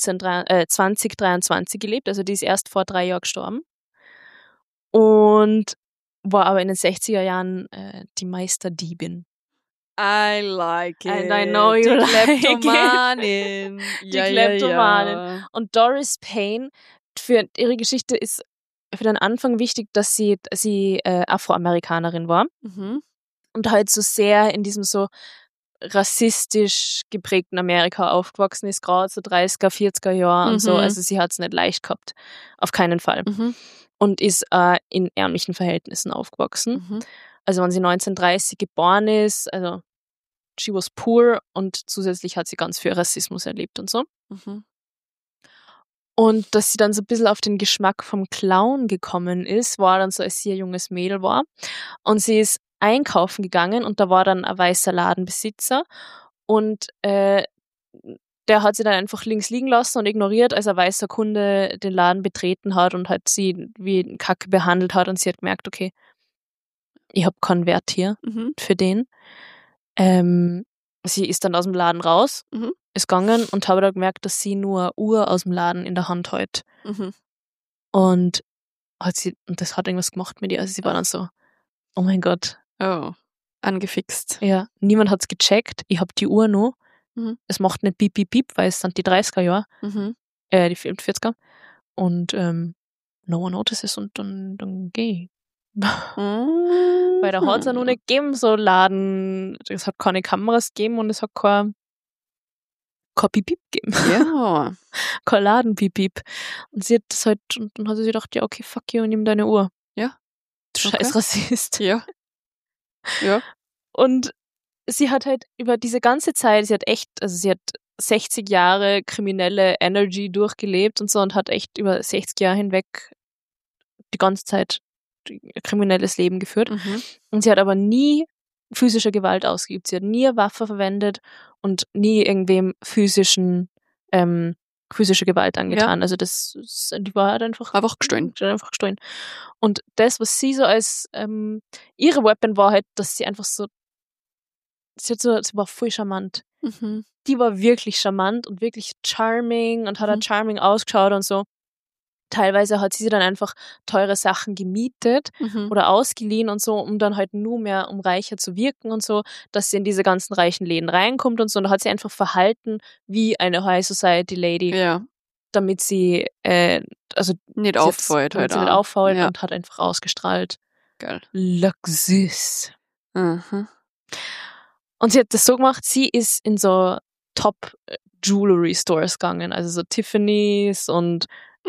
2023 gelebt. Also die ist erst vor 3 Jahren gestorben. Und war aber in den 60er Jahren die Meisterdiebin. I like it. And I know you like Kleptomanin. Die Kleptomanin. Ja. Und Doris Payne, für ihre Geschichte ist für den Anfang wichtig, dass sie Afroamerikanerin war. Und halt so sehr in diesem so rassistisch geprägten Amerika aufgewachsen ist, gerade so 30er, 40er Jahre und so. Also sie hat es nicht leicht gehabt. Auf keinen Fall. und ist in ärmlichen Verhältnissen aufgewachsen. Mhm. Also wenn sie 1930 geboren ist, also she was poor und zusätzlich hat sie ganz viel Rassismus erlebt und so. Mhm. Und dass sie dann so ein bisschen auf den Geschmack vom Clown gekommen ist, war dann so, als sie ein junges Mädel war. Und sie ist einkaufen gegangen und da war dann ein weißer Ladenbesitzer und der hat sie dann einfach links liegen lassen und ignoriert, als ein weißer Kunde den Laden betreten hat und halt sie wie ein Kacke behandelt hat und sie hat gemerkt, okay, ich habe keinen Wert hier Mhm. für den. Sie ist dann aus dem Laden raus, Mhm. ist gegangen und habe da gemerkt, dass sie nur eine Uhr aus dem Laden in der Hand hält. Mhm. Und das hat irgendwas gemacht mit ihr. Also sie war dann so, oh mein Gott. Oh, angefixt. Ja, niemand hat's gecheckt. Ich hab die Uhr noch. Mhm. Es macht nicht piep, piep, piep, weil es sind die 30er Jahre, Mhm. die 40er. Und no one notices und dann geh ich. Weil da hat's ja noch nicht gegeben, so Laden. Es hat keine Kameras gegeben und es hat kein Piep-Piep gegeben. Ja. Kein Laden-Piep-Piep. Und sie hat das halt, und dann hat sie gedacht, ja, okay, fuck you, nimm deine Uhr. Ja. Du Okay. scheiß Rassist. Ja. Ja. Und sie hat halt über diese ganze Zeit, sie hat 60 Jahre kriminelle Energy durchgelebt und so und hat echt über 60 Jahre hinweg die ganze Zeit ein kriminelles Leben geführt. Mhm. Und sie hat aber nie physische Gewalt ausgeübt. Sie hat nie eine Waffe verwendet und nie irgendwem physische Gewalt angetan. Also die war halt einfach gestohlen. Und das, was sie so als ihre Weapon war halt, dass sie einfach so, sie war voll charmant. Mhm. Die war wirklich charmant und wirklich charming und hat halt charming ausgeschaut und so. Teilweise hat sie dann einfach teure Sachen gemietet oder ausgeliehen und so, um dann halt nur mehr, um reicher zu wirken und so, dass sie in diese ganzen reichen Läden reinkommt und so. Und da hat sie einfach verhalten wie eine High Society Lady, Ja. damit sie Nicht auffällt halt nicht auch. auffällt Ja. und hat einfach ausgestrahlt. Geil. Luxus. Mhm. Und sie hat das so gemacht, sie ist in so Top Jewelry Stores gegangen, also so Tiffany's und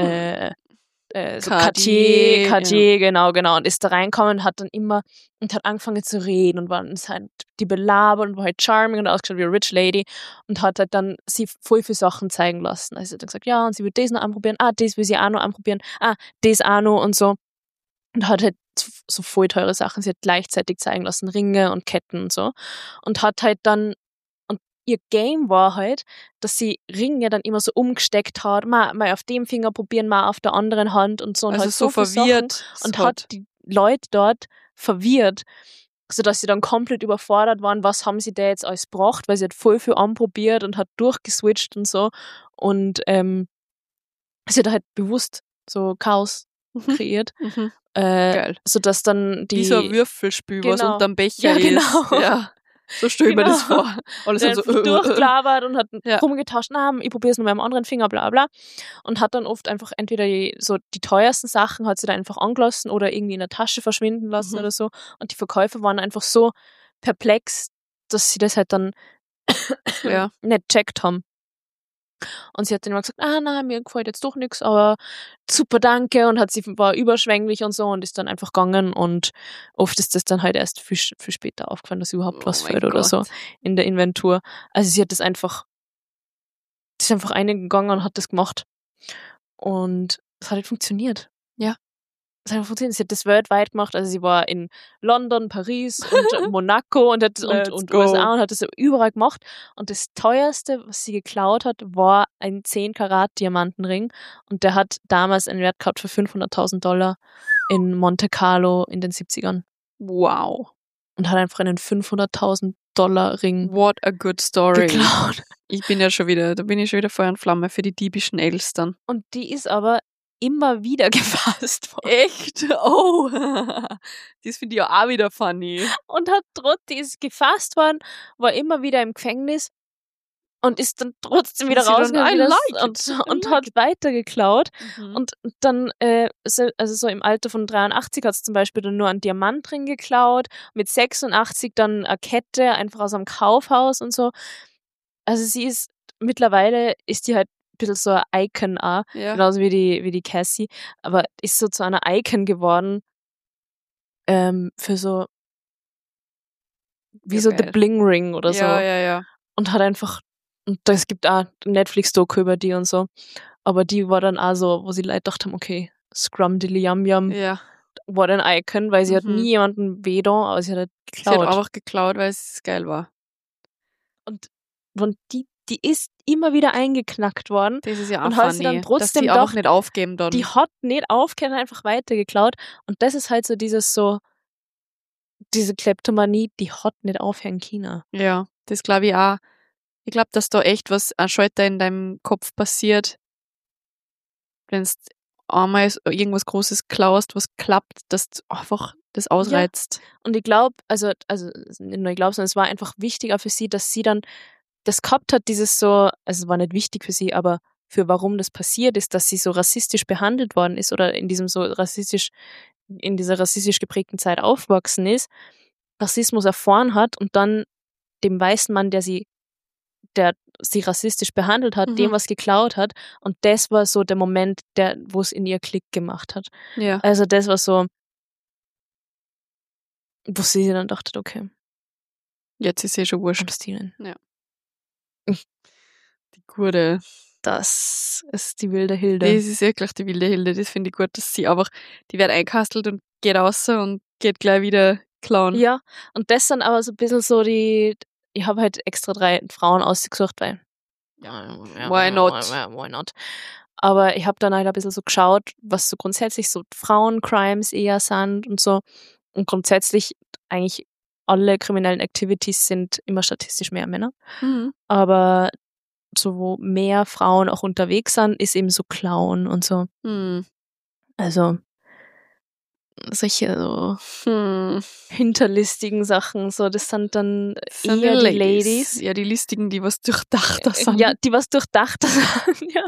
so Cartier, genau, und ist da reingekommen und hat dann immer und hat angefangen zu reden und war halt die belabert und war halt charming und ausgeschaut wie eine rich lady und hat halt dann sie voll viele Sachen zeigen lassen. Also sie hat dann gesagt, ja, und sie will das noch anprobieren, das will sie auch noch anprobieren, das auch noch und so. Und hat halt so voll teure Sachen, sie hat gleichzeitig zeigen lassen, Ringe und Ketten und so. Und hat halt dann, und ihr Game war halt, dass sie Ringe dann immer so umgesteckt hat, mal auf dem Finger probieren, mal auf der anderen Hand und so. Und Also halt so viele verwirrt. Sachen und hat die Leute dort verwirrt, sodass sie dann komplett überfordert waren, was haben sie da jetzt alles gebracht, weil sie hat voll viel anprobiert und hat durchgeswitcht und so. Und sie hat halt bewusst so Chaos kreiert. Geil. Sodass dann die... Wie so ein Würfelspiel, was Genau. unterm Becher Ja, genau. ist. Ja. So stell ich mir das vor. Alles Der so hat durchgelabert und hat Ja. rumgetauscht, ich probier's nur mit dem anderen Finger, bla bla. Und hat dann oft einfach entweder die teuersten Sachen hat sie da einfach angelassen oder irgendwie in der Tasche verschwinden lassen oder so. Und die Verkäufer waren einfach so perplex, dass sie das halt dann Ja. nicht checkt haben. Und sie hat dann immer gesagt, nein, mir gefällt jetzt doch nichts, aber super, danke. Und war überschwänglich und so und ist dann einfach gegangen. Und oft ist das dann halt erst viel später aufgefallen, dass überhaupt was mein fehlt oder Gott. so in der Inventur. Also sie ist einfach eingegangen und hat das gemacht. Und es hat halt funktioniert. Ja. Es hat funktioniert. Sie hat das weltweit gemacht. Also sie war in London, Paris und Monaco und USA und hat das überall gemacht. Und das teuerste, was sie geklaut hat, war ein 10-Karat-Diamantenring. Und der hat damals einen Wert gehabt für $500.000 in Monte Carlo in den 70ern. Wow. Und hat einfach einen $500.000 Ring What a good story. geklaut. Da bin ich schon wieder Feuer und Flamme für die diebischen Elstern. Und die ist aber immer wieder gefasst worden. Echt? Oh. Das finde ich ja auch wieder funny. Und die ist gefasst worden, war immer wieder im Gefängnis und ist dann trotzdem wieder rausgegangen und hat weiter geklaut. Und dann, also so im Alter von 83 hat sie zum Beispiel dann nur einen Diamantring geklaut, mit 86 dann eine Kette, einfach aus einem Kaufhaus und so. Also mittlerweile ist die halt bisschen so ein Icon auch, Ja. genauso wie die Cassie, aber ist so zu einer Icon geworden, für so, wie Ja, so The geil. Bling Ring oder so. Ja. Und hat einfach, und es gibt auch Netflix-Doku über die und so, aber die war dann auch so, wo sie Leute gedacht haben, okay, Scrum Dilly Yum Ja. war ein Icon, weil sie hat Mhm. nie jemanden weh da, aber sie hat halt Sie hat geklaut. einfach geklaut, weil es geil war. Und die ist immer wieder eingeknackt worden. Das ist ja auch Und hat sie dann funny, dass trotzdem die einfach doch- nicht aufgeben dann. Die hat nicht aufgehört, hat einfach weitergeklaut. Und das ist halt so diese Kleptomanie, die hat nicht aufhören können. Ja, das glaube ich auch. Ich glaube, dass da echt was ein Schalter in deinem Kopf passiert, wenn du einmal irgendwas Großes klaust, was klappt, dass du einfach das ausreizt. Und ich glaube, also nicht nur ich glaube, sondern es war einfach wichtiger für sie, dass sie dann das gehabt hat, dieses so, also es war nicht wichtig für sie, aber für warum das passiert ist, dass sie so rassistisch behandelt worden ist oder in dieser rassistisch geprägten Zeit aufgewachsen ist, Rassismus erfahren hat und dann dem weißen Mann, der sie rassistisch behandelt hat, dem was geklaut hat, und das war so der Moment, wo es in ihr Klick gemacht hat. Ja. Also das war so, wo sie dann dachte, okay, Jetzt ist schon wurscht. abstinen. Die Gute. Das ist die wilde Hilde. Das ist wirklich die wilde Hilde. Das finde ich gut, dass sie einfach, die wird einkastelt und geht raus und geht gleich wieder klauen. Ja, und das sind aber so ein bisschen so ich habe halt extra 3 Frauen ausgesucht, weil Why not? Why not? Aber ich habe dann halt ein bisschen so geschaut, was so grundsätzlich so Frauencrimes eher sind und so. Und grundsätzlich eigentlich alle kriminellen Activities sind immer statistisch mehr Männer. Mhm. Aber so wo mehr Frauen auch unterwegs sind, ist eben so Klauen und so. Mhm. Also solche so Hm. hinterlistigen Sachen, so das sind dann Sind eher die Ladies. Ja, die Listigen, die was durchdachter sind. Ja, die was durchdachter sind, ja.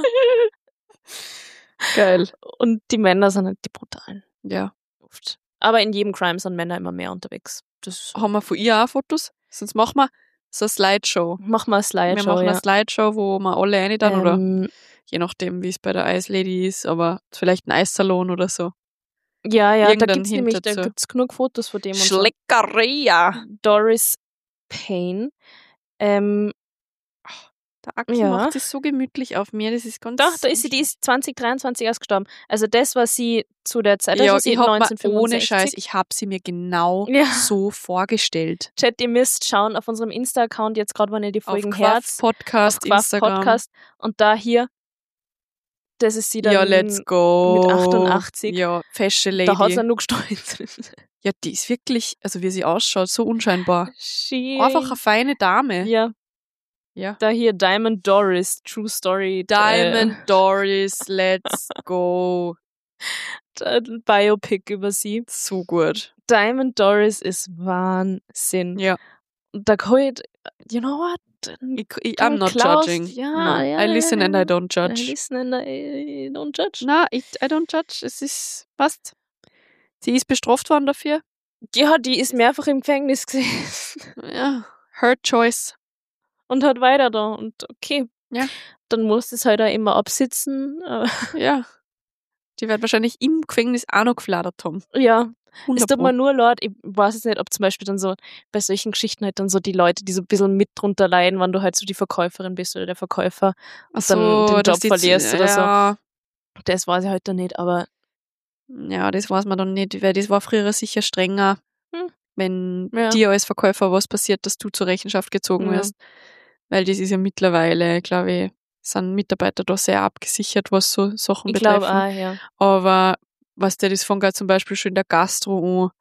Geil. Und die Männer sind halt die brutalen. Ja. Oft. Aber in jedem Crime sind Männer immer mehr unterwegs. Das Haben wir von ihr auch Fotos? Sonst machen wir so eine Slideshow. machen wir eine Slideshow, Wir machen ja. eine Slideshow, wo wir alle rein dann, oder Ähm, je nachdem, wie es bei der Ice Lady ist, aber vielleicht ein Eissalon oder so. ja, da Irgendein gibt's nämlich, da dazu. gibt's genug Fotos von dem und so. Schleckeria. Doris Payne. Der Aki Ja. macht es so gemütlich auf mir, das ist ganz... Doch, da ist sie, die ist 2023 erst gestorben. Also das war sie zu der Zeit, Ja, also sie ich hab mir, 1965. ohne Scheiß, ich habe sie mir genau Ja. so vorgestellt. Chat, ihr müsst schauen auf unserem Insta-Account, jetzt gerade, wenn ihr die Folgen auf Herz, Podcast, auf Quaff Instagram. Podcast, und da hier, das ist sie dann Ja, let's go. mit 88. Ja, fesche Lady. Da hat sie nur gestolz. Ja, die ist wirklich, also wie sie ausschaut, so unscheinbar. She Einfach eine feine Dame. Ja, Ja. da hier Diamond Doris, True Story. Diamond Doris, let's go. Biopic über sie. So gut. Diamond Doris ist Wahnsinn. Ja. Und da kann ich, you know what? I'm not Klaus, judging. ja, No. ja, I listen and I don't I judge. listen and I don't judge. Na, I don't judge. Es ist, passt. Sie ist bestraft worden dafür. Ja, die ist mehrfach im Gefängnis gewesen Ja. Her choice. und hat weiter da. Und okay, Ja. dann muss es halt auch immer absitzen. Aber Ja. Die wird wahrscheinlich im Gefängnis auch noch gefladert haben. ja, es 100 tut mir Pro. nur leid, ich weiß jetzt nicht, ob zum Beispiel dann so bei solchen Geschichten halt dann so die Leute, die so ein bisschen mit drunter leiden, wenn du halt so die Verkäuferin bist oder der Verkäufer und dann den Job verlierst oder so. Ja. Das weiß ich halt dann nicht, aber Ja, das weiß man dann nicht, weil das war früher sicher strenger, Hm. wenn Ja. dir als Verkäufer was passiert, dass du zur Rechenschaft gezogen Ja. wirst. Weil das ist ja mittlerweile, glaube ich, sind Mitarbeiter da sehr abgesichert, was so Sachen ich betreffen. glaube auch, ja. Aber was der das fängt halt zum Beispiel schon in der Gastro an,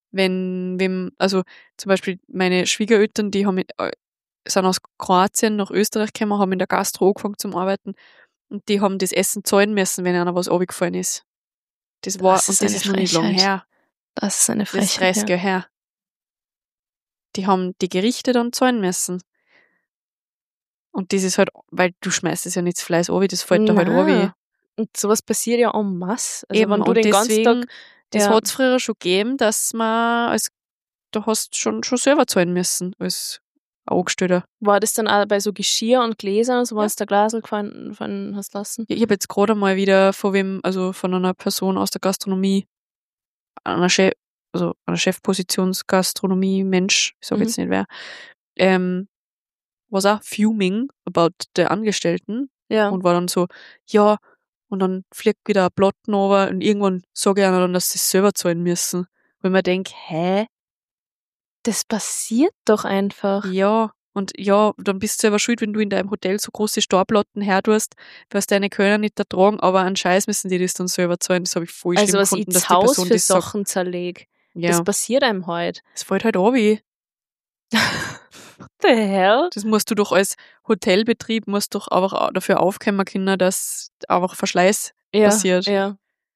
also zum Beispiel meine Schwiegereltern, die sind aus Kroatien nach Österreich gekommen, haben in der Gastro angefangen zum Arbeiten und die haben das Essen zahlen müssen, wenn einer was runtergefallen ist. Das war, Das ist und das eine ist noch nicht lang Frechheit. her. Das ist eine Das ist 30 Frechheit. Jahre her. Die haben die Gerichte dann zahlen müssen. Und das ist halt, weil du schmeißt es ja nicht das Fleisch runter, das fällt da halt Nein. runter. Und sowas passiert ja en masse. Also Eben, wenn du und den ganzen deswegen, Tag, das ja. hat es früher schon gegeben, dass man, da hast schon selber zahlen müssen, als angestellt. War das dann auch bei so Geschirr und Gläsern und so, was der Glasel gefallen hast lassen? Ich habe jetzt gerade mal wieder von einer Person aus der Gastronomie, einer Chefpositionsgastronomie, Mensch, ich sage jetzt nicht wer, was auch fuming about the Angestellten und war dann so, ja, und dann fliegt wieder ein Platten runter und irgendwann sage ich einer dann, dass sie es selber zahlen müssen. Wo ich mir denke, hä? Das passiert doch einfach. Ja, und ja, dann bist du selber schuld, wenn du in deinem Hotel so große Starplatten hertust, was deine Kölner nicht ertragen, aber an Scheiß müssen die das dann selber zahlen. Das habe ich voll schlimm gefunden, dass die Person für Sachen zerlegt. Ja. Das passiert einem heute. Das fällt halt runter. What the hell? Das musst du doch als Hotelbetrieb doch einfach dafür aufkommen können, dass einfach Verschleiß passiert. Ja.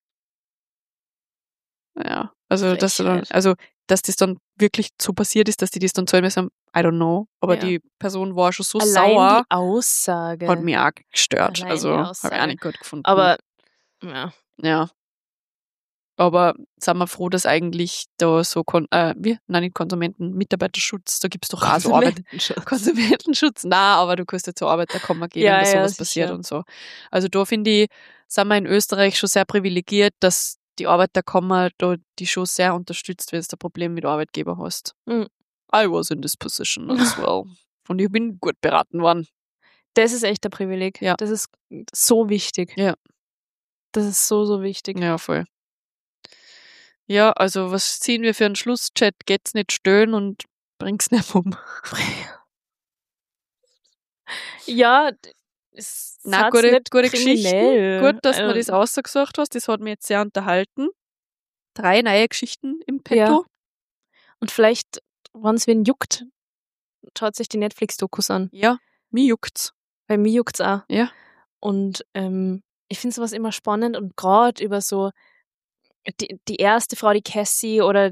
Ja, also dass das dann wirklich so passiert ist, dass die das dann zahlen müssen, I don't know. Aber die Person war schon so allein sauer. Die Aussage. Hat mich auch gestört. Allein also habe ich auch nicht gut gefunden. Aber ja. Aber sind wir froh, dass eigentlich da so nicht Konsumenten, Mitarbeiterschutz, da gibt's doch auch so Arbeit. Konsumentenschutz, aber du kannst ja zur Arbeit da kommen gehen, wenn da sowas passiert und so. Also da finde ich, sind wir in Österreich schon sehr privilegiert, dass die Arbeiterkammer da die schon sehr unterstützt, wenn du ein Problem mit Arbeitgeber hast. I was in this position as well. Und ich bin gut beraten worden. Das ist echt ein Privileg. Ja. Das ist so wichtig. Ja. Das ist so, so wichtig. Ja, voll. Ja, also was ziehen wir für einen Schlusschat? Geht's nicht stöhnen und bring's nicht um. Ja, gute Geschichten. Gut, dass du mir das ausgesucht hast. Das hat mich jetzt sehr unterhalten. 3 neue Geschichten im Petto. Ja. Und vielleicht, wenn es wen juckt, schaut sich die Netflix-Dokus an. Ja, mir juckt's. Bei mir juckt's auch. Ja. Und ich finde sowas immer spannend und gerade über so die erste Frau, die Cassie oder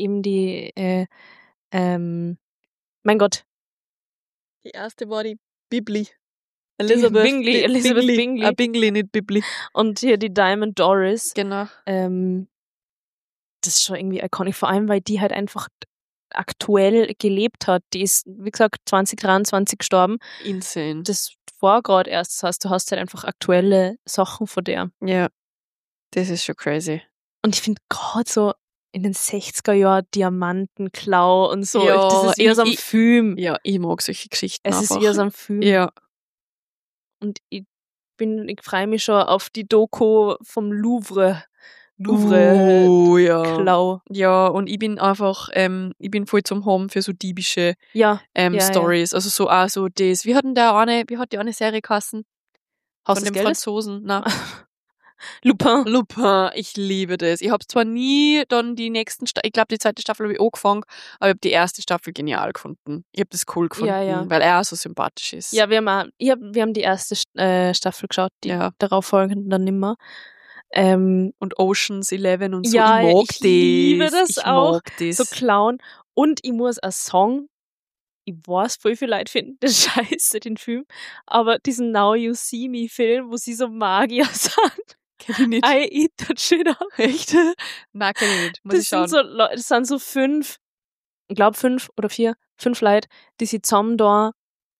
mein Gott. Die erste war die Bibli. Elizabeth Bingley. Bingley, nicht Bibli. Und hier die Diamond Doris. Genau. Das ist schon irgendwie iconic, vor allem, weil die halt einfach aktuell gelebt hat. Die ist, wie gesagt, 2023 gestorben. Insane. Das war gerade erst, das heißt, du hast halt einfach aktuelle Sachen von der. Ja, das ist schon crazy. Und ich finde gerade so in den 60er Jahren Diamantenklau und so, ja, das ist eher so ein Film. Ja, ich mag solche Geschichten Es einfach. ist eher so ein Film. Ja. Und ich freue mich schon auf die Doku vom Louvre. Ja. Klau. Ja, und ich bin einfach, ich bin voll zum Haben für so diebische Stories. Also so auch so das. Wie hat die eine Serie geheißen? Haus von des dem Geldes? Franzosen. Nein. Lupin, ich liebe das. Ich habe zwar nie dann die nächsten ich glaube, die zweite Staffel habe ich angefangen, aber ich habe die erste Staffel genial gefunden. Ich habe das cool gefunden, weil er so sympathisch ist. Ja, wir haben die erste Staffel geschaut, die darauf folgenden dann nimmer. Und Ocean's 11 und so. Ja, ich mag ich liebe das auch. Mag das. So Clown. Und ich muss einen Song, ich weiß, voll viele Leute finden das scheiße, den Film, aber diesen Now You See Me Film, wo sie so Magier sind. Kenn ich nicht. I eat that shit up. Echt? Nein, kenn ich nicht. Muss ich schauen. Das sind so 5 oder 4 Leute, die sich zusammen da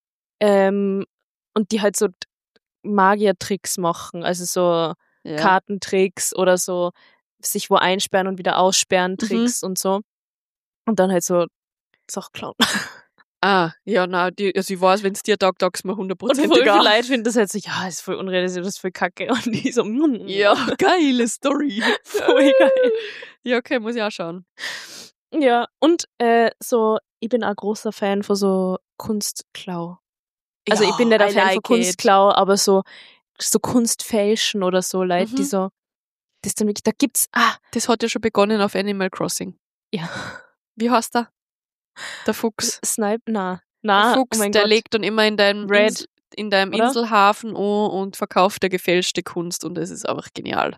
und die halt so Magier-Tricks machen, also so Kartentricks oder so sich wo einsperren und wieder aussperren Tricks und so. Und dann halt so Sachen klauen. Ja, nein, also ich weiß, wenn es dir taugt, taugt es mir 100%. Und voll viele Leute finden das halt so, ja, ist voll unrealistisch, das ist voll kacke. Und die so, ja, geile Story. Voll geil. Ja, okay, muss ich auch schauen. Ja, und so, ich bin auch großer Fan von so Kunstklau. Also ich bin nicht ein Fan von Kunstklau, aber so Kunstfälschen oder so, Leute, die so, das dann wirklich, da gibt's, das hat ja schon begonnen auf Animal Crossing. Ja. Wie heißt der? Der Fuchs. Snipe? Na. Der Fuchs, der legt dann immer in deinem Inselhafen an und verkauft der gefälschte Kunst und das ist einfach genial.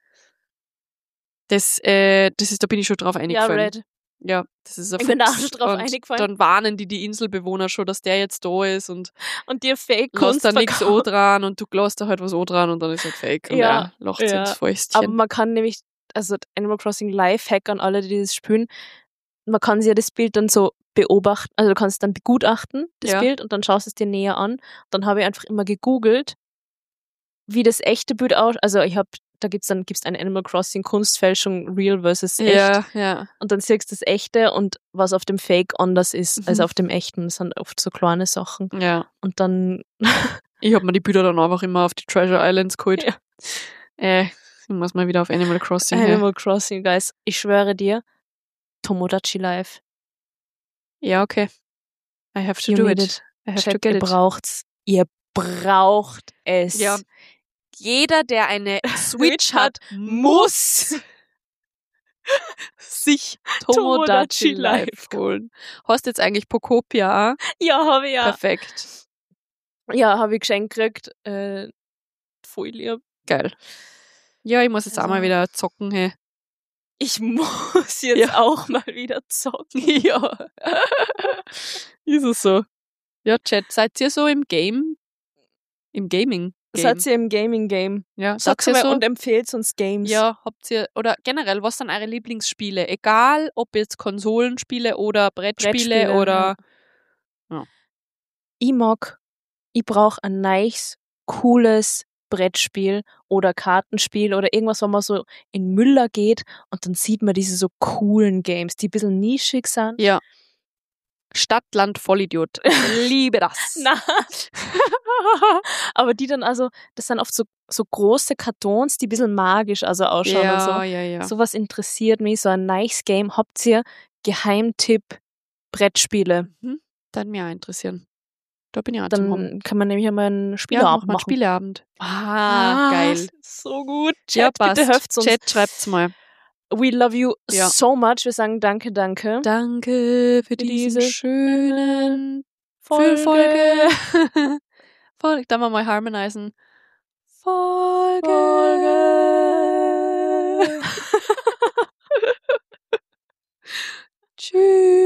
Da bin ich schon drauf eingefallen. Ja, Red. Ja, das ist ein Fuchs. Ich bin da auch schon drauf eingefallen. Dann warnen die Inselbewohner schon, dass der jetzt da ist und dir Fake-Kunst lässt da nichts an dran und du lässt da halt was an dran und dann ist halt Fake und er lacht sich ins Fäustchen. Aber man kann nämlich, also Animal Crossing Lifehack an alle, die das spielen, man kann sich ja das Bild dann so beobachten, also du kannst dann begutachten, das Ja. Bild, und dann schaust du es dir näher an. Dann habe ich einfach immer gegoogelt, wie das echte Bild ausschaut. Also da gibt's eine Animal Crossing Kunstfälschung Real versus echt. Ja. Und dann siehst du das echte und was auf dem Fake anders ist als Mhm. auf dem echten. Das sind oft so kleine Sachen. Ja. Und dann, Ich habe mir die Bilder dann einfach immer auf die Treasure Islands geholt. Ja. Ich muss mal wieder auf Animal Crossing. Animal Crossing, guys, ich schwöre dir, Tomodachi Life. Ja, okay. I have to You do need it. I have to Chat, get ihr it. braucht's. Ihr braucht es. Ja. Jeder, der eine Switch hat, muss sich Tomodachi Life holen. Hast du jetzt eigentlich Pokopia? Ja, habe ich ja. Perfekt. Ja, habe ich geschenkt gekriegt. Voll lieb. Geil. Ja, ich muss jetzt auch mal wieder zocken, hey. Ich muss jetzt auch mal wieder zocken. Ja. Ist es so. Ja, Chat, seid ihr so im Gaming? Seid ihr im Gaming-Game? Ja, Sagt ihr mal so? und empfehlt uns Games. Ja, habt ihr, oder generell, was sind eure Lieblingsspiele? Egal, ob jetzt Konsolenspiele oder Brettspiele oder... Ja. Ich brauche ein nice, cooles Brettspiel oder Kartenspiel oder irgendwas, wo man so in Müller geht und dann sieht man diese so coolen Games, die ein bisschen nischig sind. Ja. Stadt, Land, Vollidiot. Ich liebe das. Na. Aber die dann also, das sind oft so große Kartons, die ein bisschen magisch also ausschauen und so. Ja. Sowas interessiert mich, so ein nice Game. Habt ihr Geheimtipp Brettspiele? Dann mir auch interessieren. Da bin ich auch zum Haben. Dann kann man nämlich einmal einen Spieleabend machen. Spieleabend. Geil. So gut. Chat, Ja, passt. bitte helft uns. Chat, schreibt's mal. We love you so much. Wir sagen danke. Danke für diese schönen Folge. Folge. Dann mal harmonisieren. Folge. Tschüss.